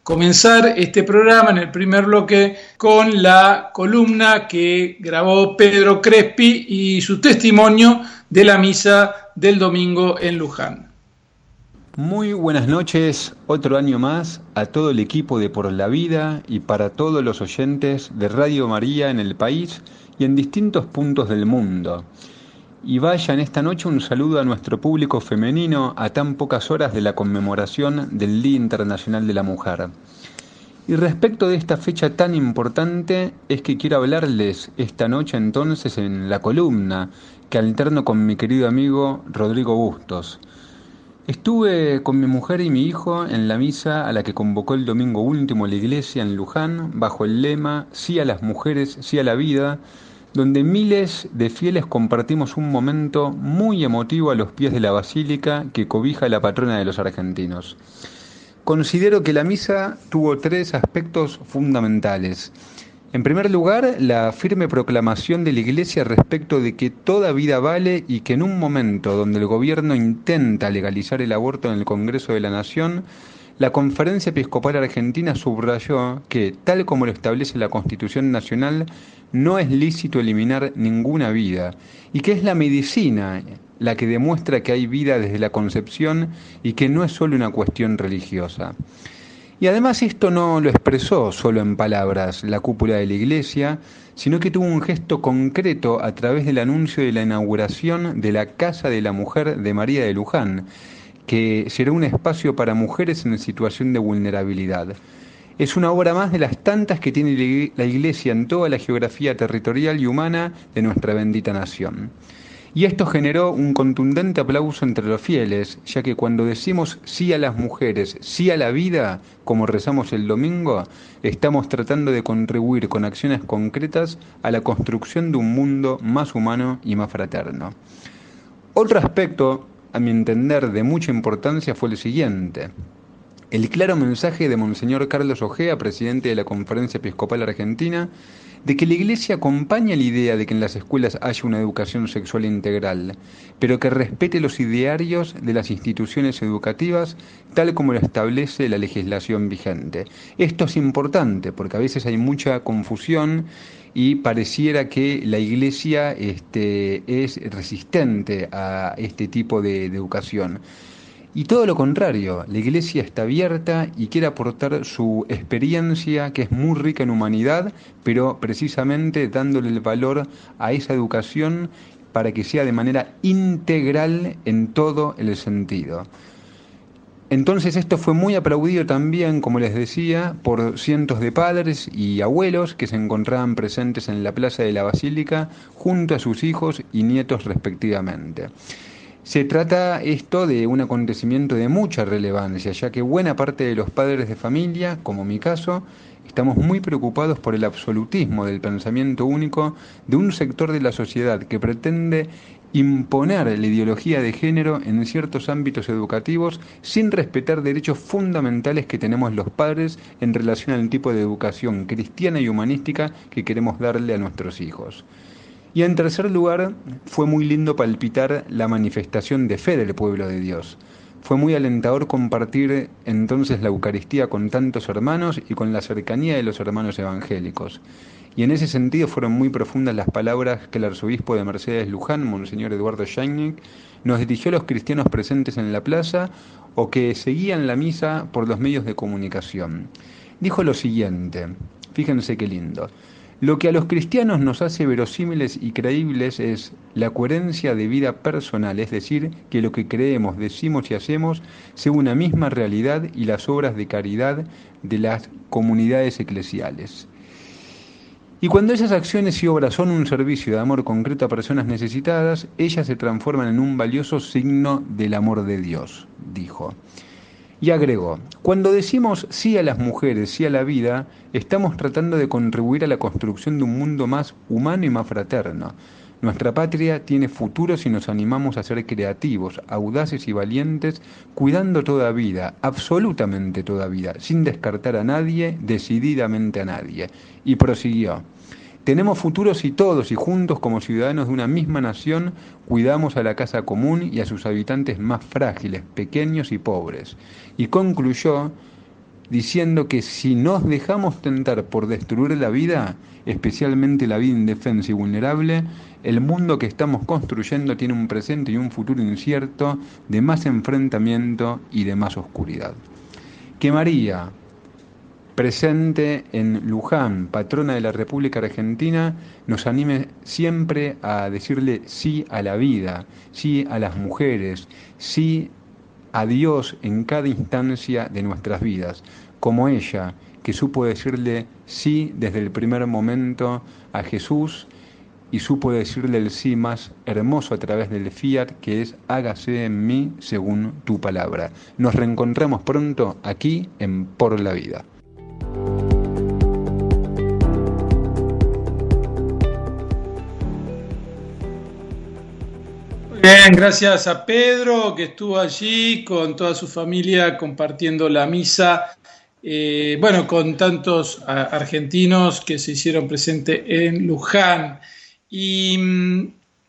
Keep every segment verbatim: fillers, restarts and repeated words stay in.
comenzar este programa en el primer bloque con la columna que grabó Pedro Crespi y su testimonio de la misa del domingo en Luján. Muy buenas noches, otro año más a todo el equipo de Por la Vida y para todos los oyentes de Radio María en el país y en distintos puntos del mundo. Y vaya en esta noche un saludo a nuestro público femenino a tan pocas horas de la conmemoración del Día Internacional de la Mujer. Y respecto de esta fecha tan importante, es que quiero hablarles esta noche entonces en la columna que alterno con mi querido amigo Rodrigo Bustos. Estuve con mi mujer y mi hijo en la misa a la que convocó el domingo último la iglesia en Luján, bajo el lema "Sí a las mujeres, sí a la vida", donde miles de fieles compartimos un momento muy emotivo a los pies de la basílica que cobija a la patrona de los argentinos. Considero que la misa tuvo tres aspectos fundamentales. En primer lugar, la firme proclamación de la Iglesia respecto de que toda vida vale y que en un momento donde el gobierno intenta legalizar el aborto en el Congreso de la Nación, la Conferencia Episcopal Argentina subrayó que, tal como lo establece la Constitución Nacional, no es lícito eliminar ninguna vida y que es la medicina la que demuestra que hay vida desde la concepción y que no es solo una cuestión religiosa. Y además esto no lo expresó solo en palabras la cúpula de la Iglesia, sino que tuvo un gesto concreto a través del anuncio de la inauguración de la Casa de la Mujer de María de Luján, que será un espacio para mujeres en situación de vulnerabilidad. Es una obra más de las tantas que tiene la Iglesia en toda la geografía territorial y humana de nuestra bendita nación. Y esto generó un contundente aplauso entre los fieles, ya que cuando decimos sí a las mujeres, sí a la vida, como rezamos el domingo, estamos tratando de contribuir con acciones concretas a la construcción de un mundo más humano y más fraterno. Otro aspecto, a mi entender, de mucha importancia fue el siguiente: el claro mensaje de Monseñor Carlos Ojea, presidente de la Conferencia Episcopal Argentina, de que la Iglesia acompaña la idea de que en las escuelas haya una educación sexual integral, pero que respete los idearios de las instituciones educativas tal como lo establece la legislación vigente. Esto es importante porque a veces hay mucha confusión y pareciera que la Iglesia este, es resistente a este tipo de, de educación. Y todo lo contrario, la Iglesia está abierta y quiere aportar su experiencia, que es muy rica en humanidad, pero precisamente dándole el valor a esa educación para que sea de manera integral en todo el sentido. Entonces esto fue muy aplaudido también, como les decía, por cientos de padres y abuelos que se encontraban presentes en la plaza de la Basílica junto a sus hijos y nietos respectivamente. Se trata esto de un acontecimiento de mucha relevancia, ya que buena parte de los padres de familia, como mi caso, estamos muy preocupados por el absolutismo del pensamiento único de un sector de la sociedad que pretende imponer la ideología de género en ciertos ámbitos educativos sin respetar derechos fundamentales que tenemos los padres en relación al tipo de educación cristiana y humanística que queremos darle a nuestros hijos. Y en tercer lugar, fue muy lindo palpitar la manifestación de fe del pueblo de Dios. Fue muy alentador compartir entonces la Eucaristía con tantos hermanos y con la cercanía de los hermanos evangélicos. Y en ese sentido fueron muy profundas las palabras que el arzobispo de Mercedes Luján, Monseñor Eduardo Scheinig, nos dirigió a los cristianos presentes en la plaza o que seguían la misa por los medios de comunicación. Dijo lo siguiente, fíjense qué lindo: lo que a los cristianos nos hace verosímiles y creíbles es la coherencia de vida personal, es decir, que lo que creemos, decimos y hacemos sea una misma realidad y las obras de caridad de las comunidades eclesiales. Y cuando esas acciones y obras son un servicio de amor concreto a personas necesitadas, ellas se transforman en un valioso signo del amor de Dios, dijo. Y agregó, cuando decimos sí a las mujeres, sí a la vida, estamos tratando de contribuir a la construcción de un mundo más humano y más fraterno. Nuestra patria tiene futuro si nos animamos a ser creativos, audaces y valientes, cuidando toda vida, absolutamente toda vida, sin descartar a nadie, decididamente a nadie. Y prosiguió. Tenemos futuro si todos y juntos como ciudadanos de una misma nación cuidamos a la casa común y a sus habitantes más frágiles, pequeños y pobres. Y concluyó, diciendo que si nos dejamos tentar por destruir la vida, especialmente la vida indefensa y vulnerable, el mundo que estamos construyendo tiene un presente y un futuro incierto de más enfrentamiento y de más oscuridad. Que María, presente en Luján, patrona de la República Argentina, nos anime siempre a decirle sí a la vida, sí a las mujeres, sí a Dios en cada instancia de nuestras vidas, como ella, que supo decirle sí desde el primer momento a Jesús y supo decirle el sí más hermoso a través del fiat, que es hágase en mí según tu palabra. Nos reencontramos pronto aquí en Por la Vida. Bien, gracias a Pedro que estuvo allí con toda su familia compartiendo la misa, eh, bueno, con tantos a, argentinos que se hicieron presentes en Luján. Y mmm,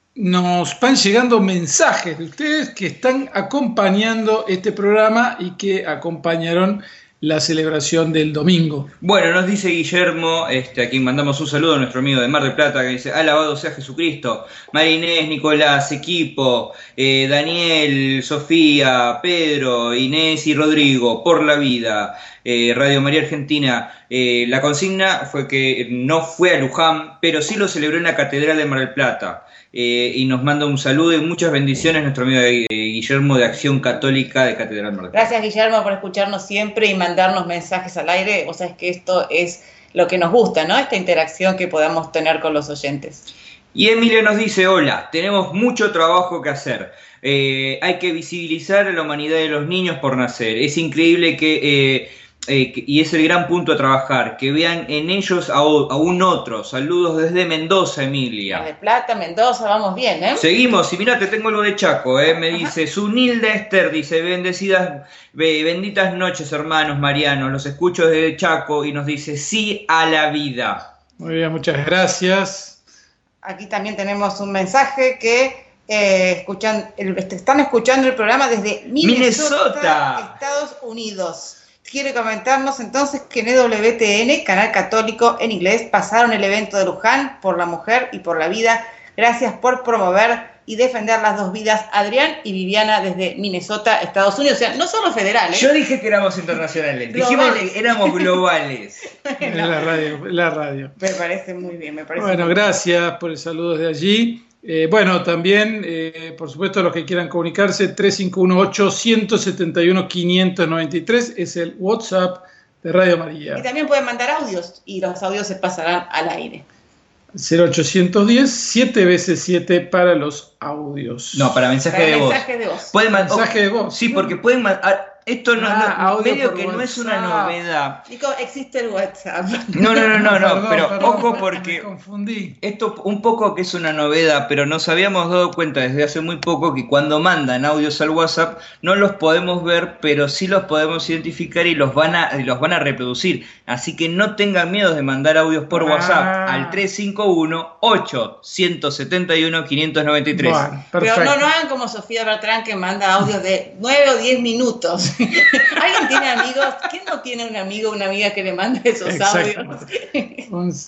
nos van llegando mensajes de ustedes que están acompañando este programa y que acompañaron la celebración del domingo. Bueno, nos dice Guillermo, este, a quien mandamos un saludo, a nuestro amigo de Mar del Plata, que dice: alabado sea Jesucristo. María Inés, Nicolás, equipo, eh, Daniel, Sofía, Pedro, Inés y Rodrigo, por la vida. Eh, Radio María Argentina, eh, la consigna fue que no fue a Luján, pero sí lo celebró en la Catedral de Mar del Plata. Eh, y nos manda un saludo y muchas bendiciones nuestro amigo eh, Guillermo de Acción Católica de Catedral Mar del Plata. Gracias, Guillermo, por escucharnos siempre y mandarnos mensajes al aire. Vos sabés que esto es lo que nos gusta, ¿no? Esta interacción que podamos tener con los oyentes. Y Emilia nos dice: hola, tenemos mucho trabajo que hacer. Eh, hay que visibilizar a la humanidad de los niños por nacer. Es increíble que... Eh, Eh, y es el gran punto a trabajar, que vean en ellos a, a un otro. Saludos desde Mendoza, Emilia. De Plata, Mendoza, vamos bien, ¿eh? Seguimos, y mirá, te tengo algo de Chaco, ¿eh? Me dice, Sunilda Esther, dice, bendecidas, benditas noches, hermanos marianos, los escucho desde Chaco, y nos dice, sí a la vida. Muy bien, muchas gracias. Aquí también tenemos un mensaje que eh, escuchan, el, están escuchando el programa desde Minnesota, Minnesota, Estados Unidos. Quiere comentarnos entonces que en E W T N, Canal Católico en inglés, pasaron el evento de Luján por la mujer y por la vida. Gracias por promover y defender las dos vidas, Adrián y Viviana, desde Minnesota, Estados Unidos. O sea, no solo federales. Yo dije que éramos internacionales, dijimos que éramos globales. En la radio, la radio. Me parece muy bien, me parece. Bueno, gracias por el saludo desde allí. Eh, bueno, también, eh, por supuesto, los que quieran comunicarse, tres cinco uno ocho, uno siete uno, cinco nueve tres es el WhatsApp de Radio María. Y también pueden mandar audios y los audios se pasarán al aire. cero ochocientos diez, siete veces siete para los audios. No, para mensaje para de voz. Mensaje de voz. Pueden mensaje de voz. Sí, porque pueden mandar... Esto no, ah, no medio que WhatsApp. No es una novedad. Nico, existe el WhatsApp. No, no, no, no, no, perdón, pero perdón, ojo porque me confundí. Esto un poco que es una novedad, pero nos habíamos dado cuenta desde hace muy poco que cuando mandan audios al WhatsApp no los podemos ver, pero sí los podemos identificar y los van a los van a reproducir. Así que no tengan miedo de mandar audios por ah. WhatsApp al tres cinco uno, ocho siete uno, cinco nueve tres. Bueno, pero no, no hagan como Sofía Bertrán, que manda audios de nueve o diez minutos. ¿Alguien tiene amigos? ¿Quién no tiene un amigo o una amiga que le mande esos Exacto. audios?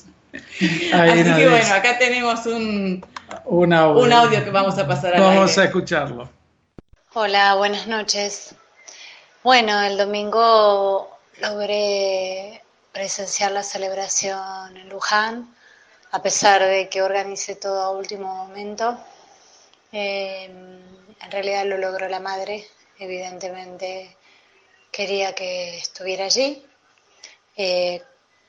Así que bueno, acá tenemos un, un, audio. un audio que vamos a pasar al Vamos aire. a escucharlo. Hola, buenas noches. Bueno, el domingo logré presenciar la celebración en Luján, a pesar de que organicé todo a último momento. Eh, en realidad lo logró la madre, evidentemente quería que estuviera allí. Eh,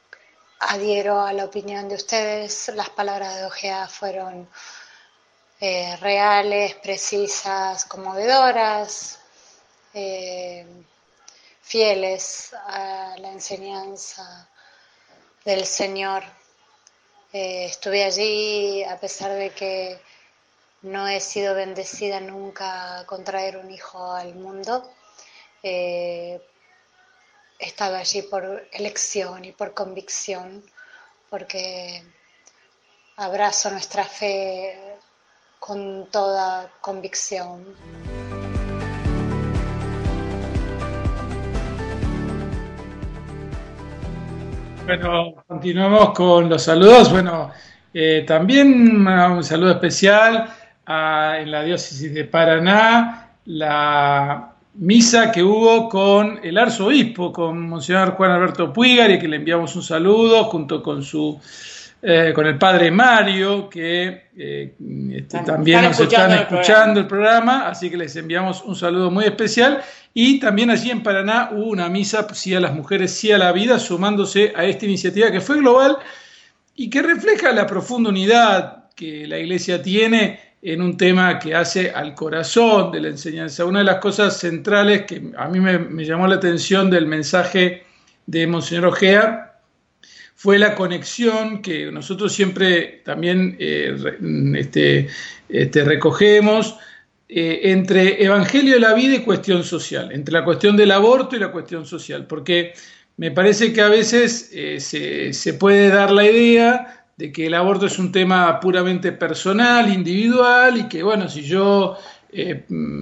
adhiero a la opinión de ustedes, las palabras de Ojea fueron eh, reales, precisas, conmovedoras, eh, fieles a la enseñanza del Señor. Eh, estuve allí a pesar de que no he sido bendecida nunca con traer un hijo al mundo. Eh, he estado allí por elección y por convicción, porque abrazo nuestra fe con toda convicción. Bueno, continuamos con los saludos. Bueno, eh, también un saludo especial a, en la diócesis de Paraná, la misa que hubo con el arzobispo, con Monseñor Juan Alberto Puigari, que le enviamos un saludo, junto con su eh, con el padre Mario, que eh, este, también nos están escuchando el programa, así que les enviamos un saludo muy especial. Y también allí en Paraná hubo una misa, sí a las mujeres, sí a la vida, sumándose a esta iniciativa que fue global y que refleja la profunda unidad que la Iglesia tiene en un tema que hace al corazón de la enseñanza. Una de las cosas centrales que a mí me, me llamó la atención del mensaje de Monseñor Ojea fue la conexión que nosotros siempre también eh, este, este, recogemos eh, entre Evangelio de la vida y cuestión social, entre la cuestión del aborto y la cuestión social, porque me parece que a veces eh, se, se puede dar la idea de que el aborto es un tema puramente personal, individual, y que, bueno, si yo eh,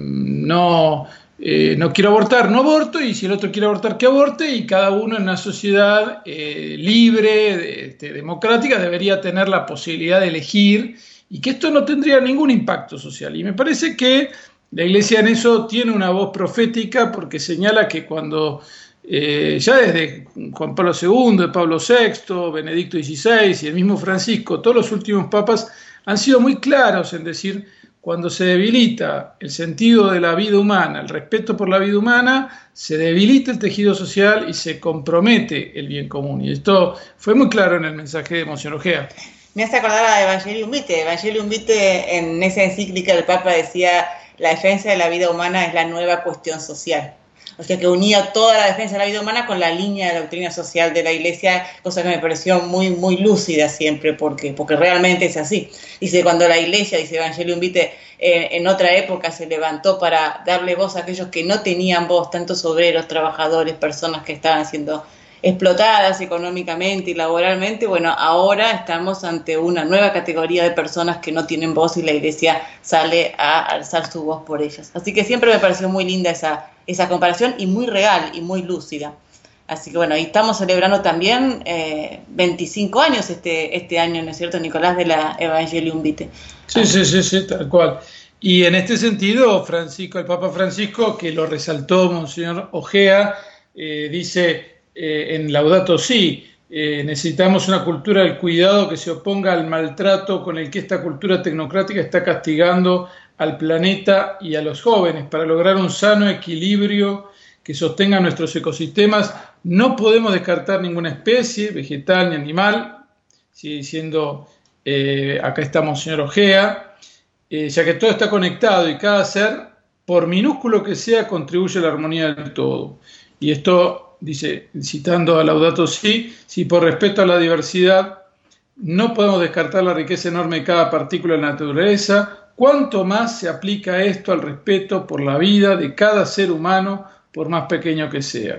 no, eh, no quiero abortar, no aborto, y si el otro quiere abortar, que aborte, y cada uno en una sociedad eh, libre, este, democrática, debería tener la posibilidad de elegir, y que esto no tendría ningún impacto social. Y me parece que la Iglesia en eso tiene una voz profética, porque señala que cuando... Eh, ya desde Juan Pablo segundo, Pablo sexto, Benedicto dieciséis y el mismo Francisco, todos los últimos papas han sido muy claros en decir, cuando se debilita el sentido de la vida humana, el respeto por la vida humana, se debilita el tejido social y se compromete el bien común. Y esto fue muy claro en el mensaje de Monseñor Ojea. Me hace acordar a Evangelium Vitae. Evangelium Vitae, en esa encíclica del Papa decía, la defensa de la vida humana es la nueva cuestión social. O sea, que unía toda la defensa de la vida humana con la línea de doctrina social de la Iglesia, cosa que me pareció muy, muy lúcida siempre, porque, porque realmente es así. Dice, cuando la Iglesia, dice Evangelium Vitae, eh, en otra época se levantó para darle voz a aquellos que no tenían voz, tantos obreros, trabajadores, personas que estaban siendo explotadas económicamente y laboralmente, bueno, ahora estamos ante una nueva categoría de personas que no tienen voz y la Iglesia sale a alzar su voz por ellas. Así que siempre me pareció muy linda esa, esa comparación y muy real y muy lúcida. Así que bueno, y estamos celebrando también eh, veinticinco años este, este año, ¿no es cierto, Nicolás, de la Evangelium Vitae? Sí, sí, sí, sí, tal cual. Y en este sentido, Francisco, el Papa Francisco, que lo resaltó Monseñor Ojea, eh, dice... Eh, en Laudato Si, eh, necesitamos una cultura del cuidado que se oponga al maltrato con el que esta cultura tecnocrática está castigando al planeta y a los jóvenes. Para lograr un sano equilibrio que sostenga nuestros ecosistemas, no podemos descartar ninguna especie, vegetal ni animal, sigue diciendo, eh, acá está Monseñor Ojea, eh, ya que todo está conectado y cada ser, por minúsculo que sea, contribuye a la armonía del todo. Y esto... dice, citando a Laudato Si, si por respeto a la diversidad no podemos descartar la riqueza enorme de cada partícula de la naturaleza, cuánto más se aplica esto al respeto por la vida de cada ser humano, por más pequeño que sea.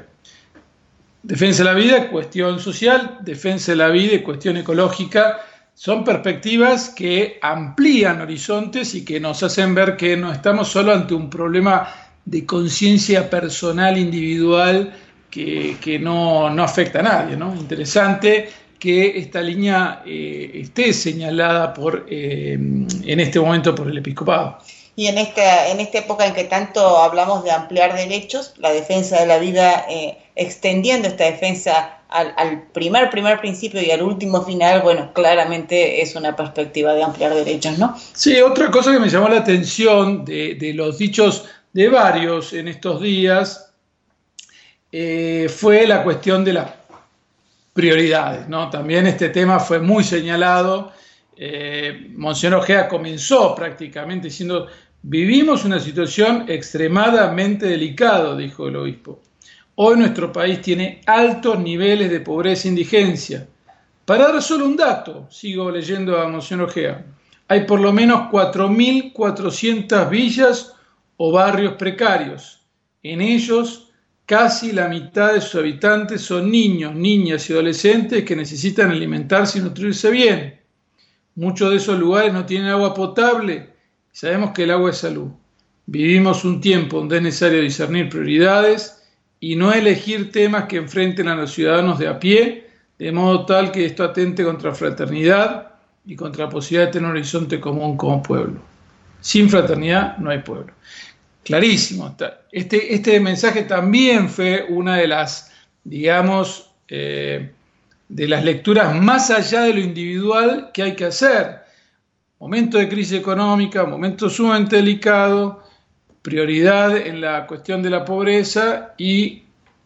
Defensa de la vida, cuestión social, defensa de la vida y cuestión ecológica, son perspectivas que amplían horizontes y que nos hacen ver que no estamos solo ante un problema de conciencia personal, individual, que, que no, no afecta a nadie, ¿no? Interesante que esta línea eh, esté señalada por, eh, en este momento por el episcopado. Y en esta, en esta época en que tanto hablamos de ampliar derechos, la defensa de la vida, eh, extendiendo esta defensa al, al primer, primer principio y al último final, bueno, claramente es una perspectiva de ampliar derechos, ¿no? Sí, otra cosa que me llamó la atención de, de los dichos de varios en estos días, Eh, fue la cuestión de las prioridades, ¿no? También este tema fue muy señalado. Eh, Monseñor Ojea comenzó prácticamente diciendo, vivimos una situación extremadamente delicada, dijo el obispo. Hoy nuestro país tiene altos niveles de pobreza e indigencia. Para dar solo un dato, sigo leyendo a Monseñor Ojea, hay por lo menos cuatro mil cuatrocientas villas o barrios precarios. En ellos, casi la mitad de sus habitantes son niños, niñas y adolescentes que necesitan alimentarse y nutrirse bien. Muchos de esos lugares no tienen agua potable. Sabemos que el agua es salud. Vivimos un tiempo donde es necesario discernir prioridades y no elegir temas que enfrenten a los ciudadanos de a pie, de modo tal que esto atente contra la fraternidad y contra la posibilidad de tener un horizonte común como pueblo. Sin fraternidad no hay pueblo. Clarísimo. Este, este mensaje también fue una de las, digamos, eh, de las lecturas más allá de lo individual que hay que hacer. Momento de crisis económica, momento sumamente delicado, prioridad en la cuestión de la pobreza y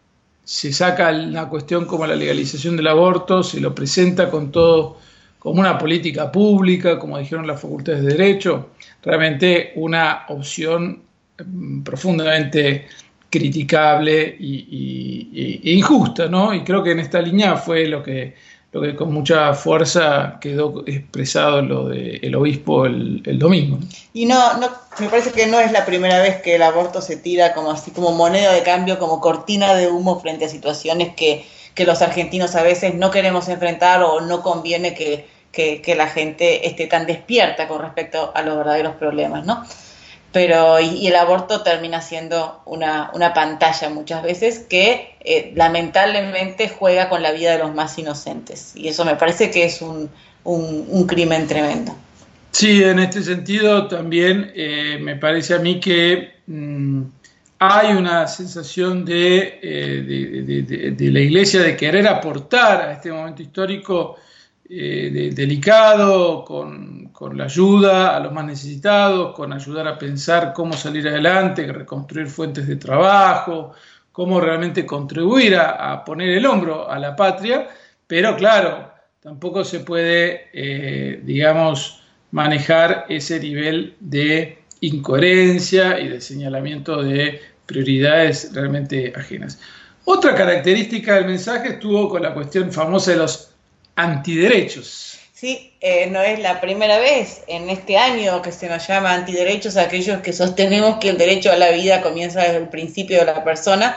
se saca una cuestión como la legalización del aborto, se lo presenta con todo como una política pública, como dijeron las facultades de Derecho, realmente una opción profundamente criticable y, y, y injusta, ¿no? Y creo que en esta línea fue lo que, lo que con mucha fuerza quedó expresado lo del obispo el, el domingo. Y no, no, me parece que no es la primera vez que el aborto se tira como así como moneda de cambio, como cortina de humo frente a situaciones que, que los argentinos a veces no queremos enfrentar o no conviene que, que, que la gente esté tan despierta con respecto a los verdaderos problemas, ¿no? Pero y, y el aborto termina siendo una, una pantalla muchas veces que eh, lamentablemente juega con la vida de los más inocentes, y eso me parece que es un, un, un crimen tremendo. Sí, en este sentido también eh, me parece a mí que mmm, hay una sensación de, eh, de, de, de, de la Iglesia de querer aportar a este momento histórico Eh, de, delicado, con, con la ayuda a los más necesitados, con ayudar a pensar cómo salir adelante, reconstruir fuentes de trabajo, cómo realmente contribuir a, a poner el hombro a la patria, pero claro, tampoco se puede, eh, digamos, manejar ese nivel de incoherencia y de señalamiento de prioridades realmente ajenas. Otra característica del mensaje estuvo con la cuestión famosa de los antiderechos. Sí, eh, no es la primera vez en este año que se nos llama antiderechos a aquellos que sostenemos que el derecho a la vida comienza desde el principio de la persona,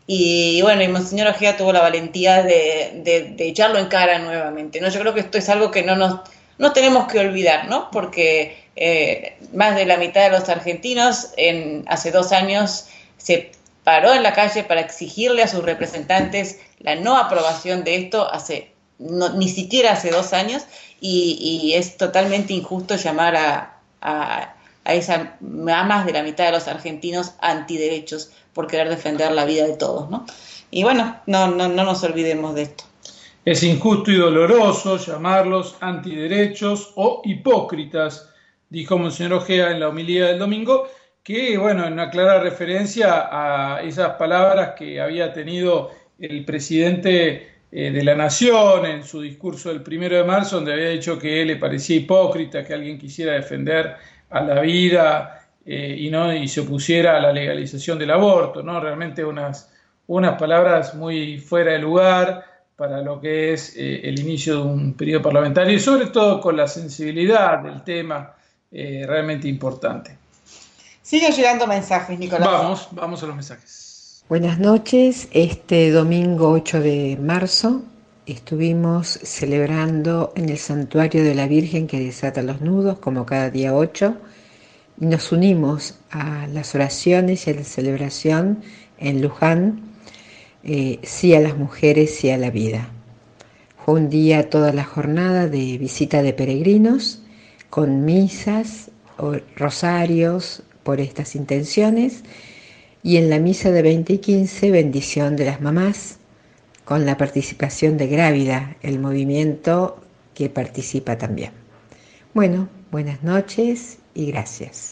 y bueno, y Monseñor Ojeda tuvo la valentía de, de, de echarlo en cara nuevamente, ¿no? Yo creo que esto es algo que no nos no tenemos que olvidar, ¿no? Porque eh, más de la mitad de los argentinos en, hace dos años se paró en la calle para exigirle a sus representantes la no aprobación de esto hace No, ni siquiera hace dos años, y, y es totalmente injusto llamar a, a, a, esa, a más de la mitad de los argentinos antiderechos por querer defender la vida de todos, ¿no? Y bueno, no, no, no nos olvidemos de esto. Es injusto y doloroso llamarlos antiderechos o hipócritas, dijo Monseñor Ojeda en la homilía del domingo, que, bueno, en una clara referencia a esas palabras que había tenido el presidente de la Nación en su discurso del primero de marzo, donde había dicho que le parecía hipócrita que alguien quisiera defender a la vida eh, y no y se opusiera a la legalización del aborto, ¿no? Realmente unas, unas palabras muy fuera de lugar para lo que es eh, el inicio de un periodo parlamentario, y sobre todo con la sensibilidad del tema eh, realmente importante. Siguen llegando mensajes, Nicolás. Vamos, vamos a los mensajes. Buenas noches. Este domingo ocho de marzo estuvimos celebrando en el Santuario de la Virgen que desata los nudos, como cada día ocho, y nos unimos a las oraciones y a la celebración en Luján, eh, sí a las mujeres, sí a la vida. Fue un día, toda la jornada de visita de peregrinos, con misas, rosarios por estas intenciones, y en la misa de veinte y quince, bendición de las mamás, con la participación de Grávida, el movimiento que participa también. Bueno, buenas noches y gracias.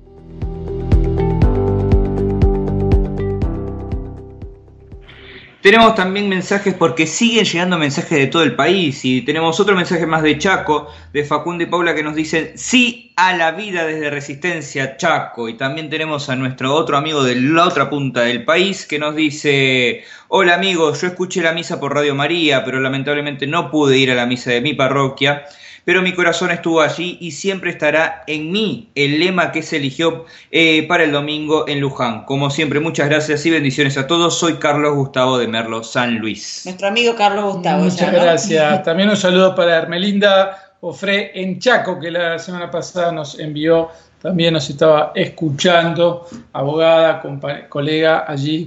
Tenemos también mensajes porque siguen llegando mensajes de todo el país, y tenemos otro mensaje más de Chaco, de Facundo y Paula, que nos dicen sí a la vida desde Resistencia Chaco. Y también tenemos a nuestro otro amigo de la otra punta del país que nos dice: hola amigos, yo escuché la misa por Radio María, pero lamentablemente no pude ir a la misa de mi parroquia, pero mi corazón estuvo allí y siempre estará en mí el lema que se eligió eh, para el domingo en Luján. Como siempre, muchas gracias y bendiciones a todos. Soy Carlos Gustavo de Merlo, San Luis. Nuestro amigo Carlos Gustavo. Muchas ya, ¿no? gracias. También un saludo para Hermelinda Ofré en Chaco, que la semana pasada nos envió, también nos estaba escuchando, abogada, compa- colega allí,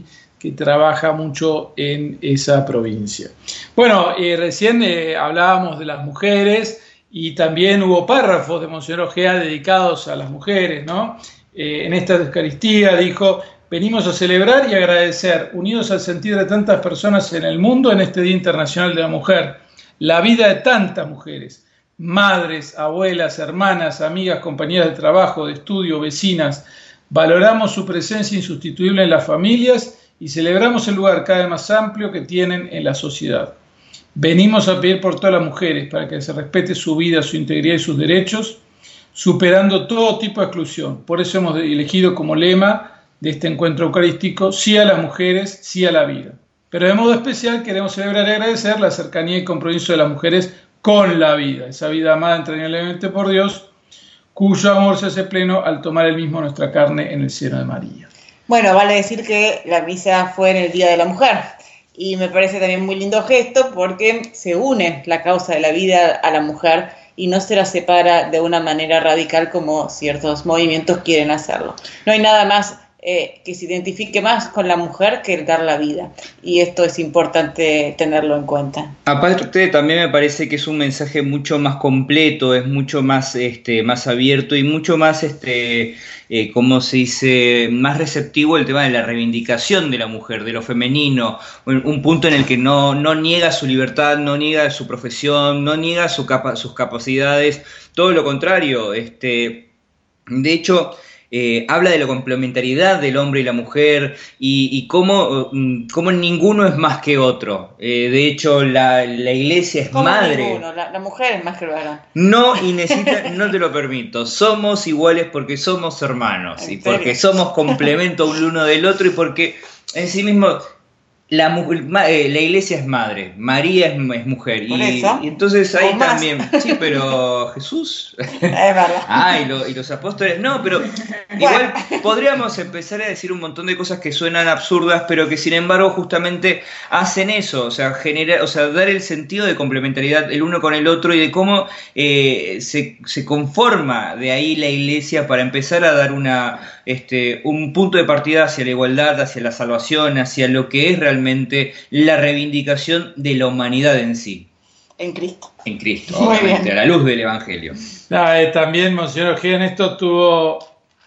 que trabaja mucho en esa provincia. Bueno, eh, recién eh, hablábamos de las mujeres y también hubo párrafos de Monseñor Ojea dedicados a las mujeres, ¿no? Eh, en esta Eucaristía dijo: venimos a celebrar y agradecer, unidos al sentir de tantas personas en el mundo en este Día Internacional de la Mujer, la vida de tantas mujeres, madres, abuelas, hermanas, amigas, compañeras de trabajo, de estudio, vecinas. Valoramos su presencia insustituible en las familias y celebramos el lugar cada vez más amplio que tienen en la sociedad. Venimos a pedir por todas las mujeres para que se respete su vida, su integridad y sus derechos, superando todo tipo de exclusión. Por eso hemos elegido como lema de este encuentro eucarístico: sí a las mujeres, sí a la vida. Pero de modo especial queremos celebrar y agradecer la cercanía y compromiso de las mujeres con la vida, esa vida amada entrañablemente por Dios, cuyo amor se hace pleno al tomar el mismo nuestra carne en el seno de María. Bueno, vale decir que la misa fue en el Día de la Mujer, y me parece también muy lindo gesto porque se une la causa de la vida a la mujer y no se la separa de una manera radical como ciertos movimientos quieren hacerlo. No hay nada más eh, que se identifique más con la mujer que el dar la vida, y esto es importante tenerlo en cuenta. Aparte, también me parece que es un mensaje mucho más completo, es mucho más, este, más abierto y mucho más, este, eh, ¿cómo se dice?, más receptivo el tema de la reivindicación de la mujer, de lo femenino, un punto en el que no, no niega su libertad, no niega su profesión, no niega su capa- sus capacidades, todo lo contrario. Este, de hecho, Eh, habla de la complementariedad del hombre y la mujer y, y cómo, cómo ninguno es más que otro. Eh, de hecho, la, la iglesia es madre. Ninguno? La, la mujer es más que el varón. No, y necesita, no te lo permito. Somos iguales porque somos hermanos y porque somos complemento uno del otro y porque en sí mismo la, eh, la iglesia es madre, María es, es mujer. Y, y entonces ahí o también, más. Sí, pero Jesús. Es verdad. Ah, y, lo, y los apóstoles. No, pero igual podríamos empezar a decir un montón de cosas que suenan absurdas, pero que sin embargo justamente hacen eso, o sea, generar, o sea, dar el sentido de complementariedad el uno con el otro y de cómo eh, se, se conforma de ahí la iglesia para empezar a dar una, este, un punto de partida hacia la igualdad, hacia la salvación, hacia lo que es realmente la reivindicación de la humanidad en sí. En Cristo. En Cristo, muy obviamente, bien. A la luz del Evangelio. Ah, eh, también Monseñor Ojea en esto tuvo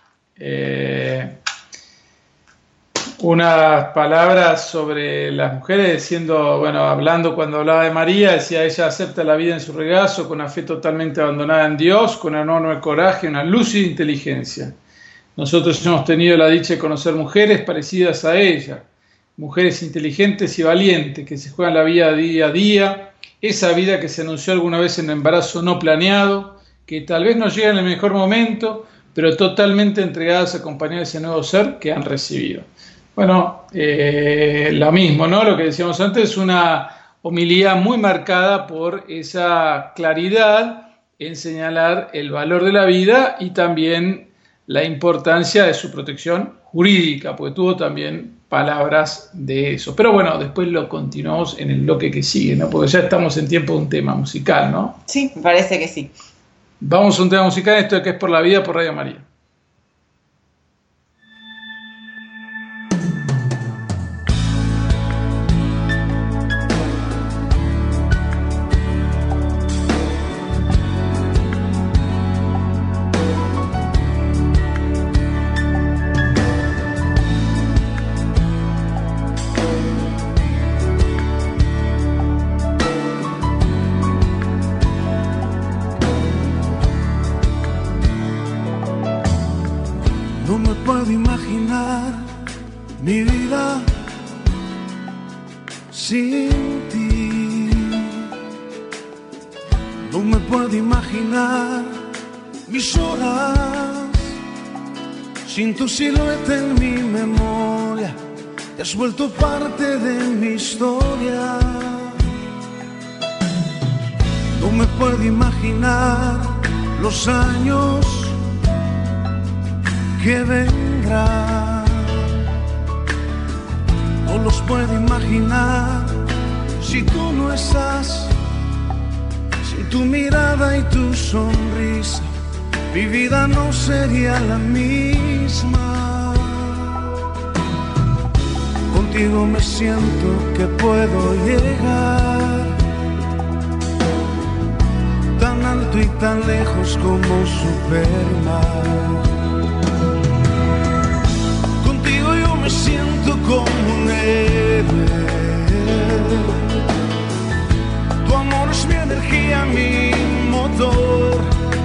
eh, unas palabras sobre las mujeres, diciendo, bueno, hablando cuando hablaba de María, decía: ella acepta la vida en su regazo, con una fe totalmente abandonada en Dios, con un enorme coraje, una lúcida inteligencia. Nosotros hemos tenido la dicha de conocer mujeres parecidas a ella, mujeres inteligentes y valientes que se juegan la vida día a día, esa vida que se anunció alguna vez en embarazo no planeado, que tal vez no llega en el mejor momento, pero totalmente entregadas a acompañar ese nuevo ser que han recibido. Bueno, eh, lo mismo, ¿no? Lo que decíamos antes, una homilía muy marcada por esa claridad en señalar el valor de la vida y también la importancia de su protección jurídica, porque tuvo también palabras de eso. Pero bueno, después lo continuamos en el bloque que sigue, ¿no? Porque ya estamos en tiempo de un tema musical, ¿no? Sí, me parece que sí. Vamos a un tema musical, esto que es Por la Vida, por Radio María. Mi vida sin ti, no me puedo imaginar mis horas sin tu silueta en mi memoria. Te has vuelto parte de mi historia. No me puedo imaginar los años que vendrán. No los puedo imaginar si tú no estás, sin tu mirada y tu sonrisa, mi vida no sería la misma. contigo me siento que puedo llegar tan alto y tan lejos como Superman. Contigo yo me siento como un héroe. Tu amor es mi energía, mi motor.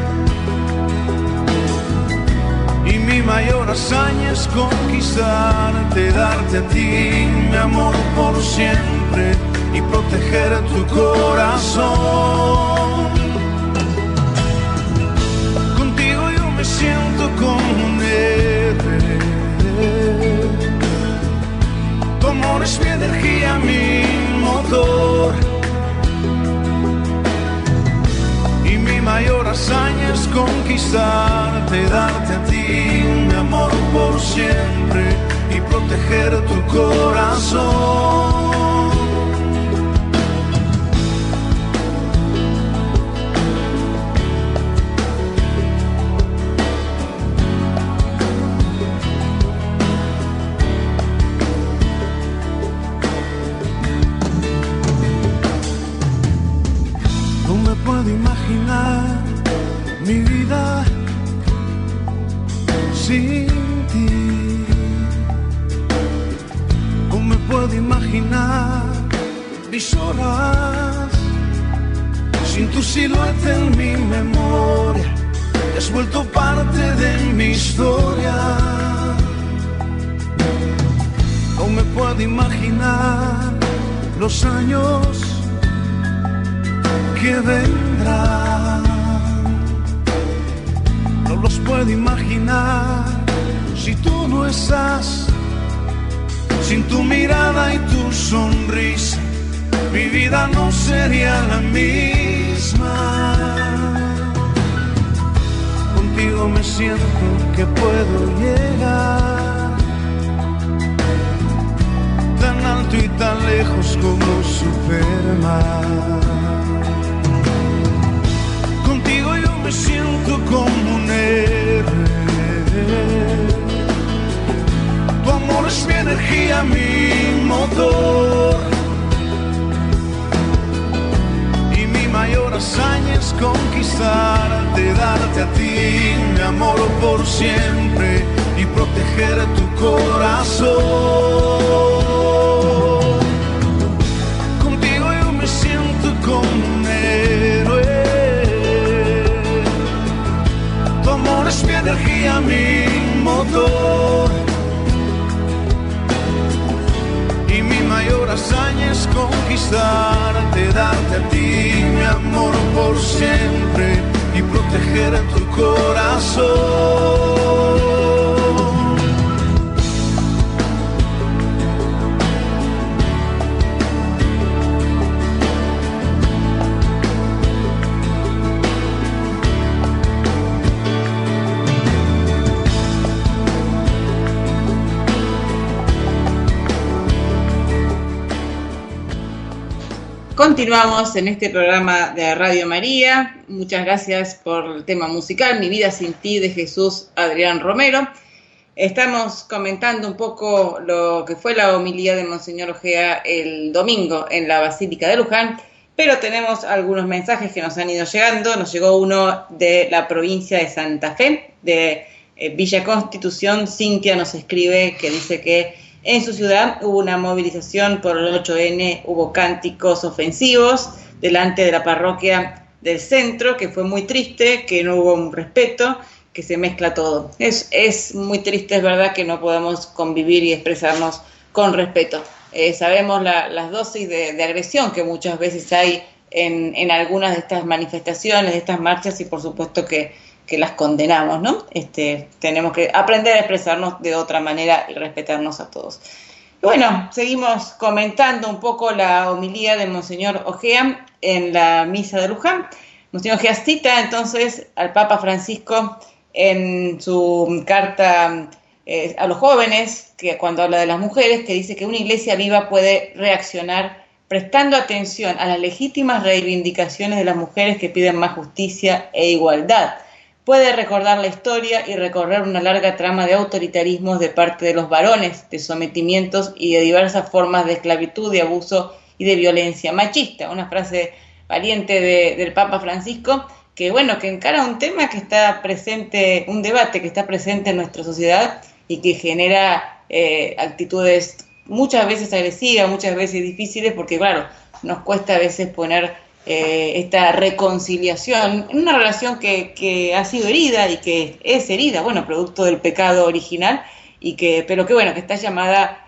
Y mi mayor hazaña es conquistarte, darte a ti mi amor por siempre y proteger tu corazón. Contigo yo me siento como un héroe. Tu amor es mi energía, mi motor. Y mi mayor hazaña es conquistarte, darte a ti mi amor por siempre y proteger tu corazón. No me puedo imaginar mi vida sin ti. No me puedo imaginar mis horas sin tu silueta en mi memoria. Has vuelto parte de mi historia. No me puedo imaginar los años que vendrán. No los puedo imaginar si tú no estás. Sin tu mirada y tu sonrisa, mi vida no sería la misma. Contigo me siento que puedo llegar tan alto y tan lejos como Superman. Contigo yo me siento como un héroe. Tu amor es mi energía, mi motor. Y mi mayor hazaña es conquistarte, darte a ti mi amor por siempre y proteger tu corazón. Contigo yo me siento como un héroe. Tu amor es mi energía, mi motor. Y mi mayor hazaña es conquistarte, darte a ti mi amor por siempre y proteger tu corazón. Continuamos en este programa de Radio María. Muchas gracias por el tema musical, Mi vida sin ti, de Jesús Adrián Romero. Estamos comentando un poco lo que fue la homilía de Monseñor Ojea el domingo en la Basílica de Luján, pero tenemos algunos mensajes que nos han ido llegando. Nos llegó uno de la provincia de Santa Fe, de eh, Villa Constitución. Cintia nos escribe que dice que en su ciudad hubo una movilización por el ocho ene, hubo cánticos ofensivos delante de la parroquia del centro, que fue muy triste, que no hubo un respeto, que se mezcla todo. Es, es muy triste, es verdad, que no podamos convivir y expresarnos con respeto. Eh, sabemos la, las dosis de, de agresión que muchas veces hay en, en algunas de estas manifestaciones, de estas marchas, y por supuesto que que las condenamos, ¿no? Este, tenemos que aprender a expresarnos de otra manera y respetarnos a todos. Y bueno, seguimos comentando un poco la homilía de Monseñor Ojea en la misa de Luján. Monseñor Ojea cita entonces al Papa Francisco en su carta eh, a los jóvenes, que cuando habla de las mujeres, que dice que una iglesia viva puede reaccionar prestando atención a las legítimas reivindicaciones de las mujeres que piden más justicia e igualdad, puede recordar la historia y recorrer una larga trama de autoritarismos de parte de los varones, de sometimientos y de diversas formas de esclavitud, de abuso y de violencia machista. Una frase valiente de, del Papa Francisco, que bueno, que encara un tema que está presente, un debate que está presente en nuestra sociedad y que genera eh, actitudes muchas veces agresivas, muchas veces difíciles, porque claro, nos cuesta a veces poner eh, esta reconciliación en una relación que, que ha sido herida y que es herida, bueno, producto del pecado original, y que, pero que bueno, que está llamada